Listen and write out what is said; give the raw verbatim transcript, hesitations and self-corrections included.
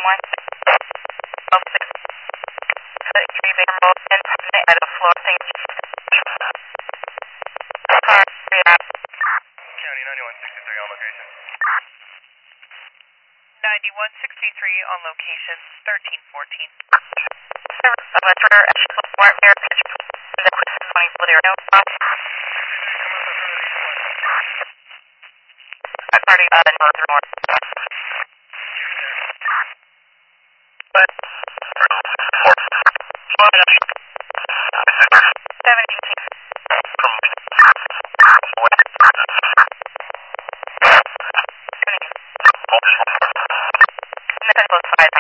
one six oh six. Three Baker and permanent at a floor thing. County ninety-one sixty-three on location. ninety-one sixty-three on location, thirteen fourteen. Letter, smart mirror pitch, the question twenty four zero. I'm starting uh, north or north. But, seventeen. Both sides.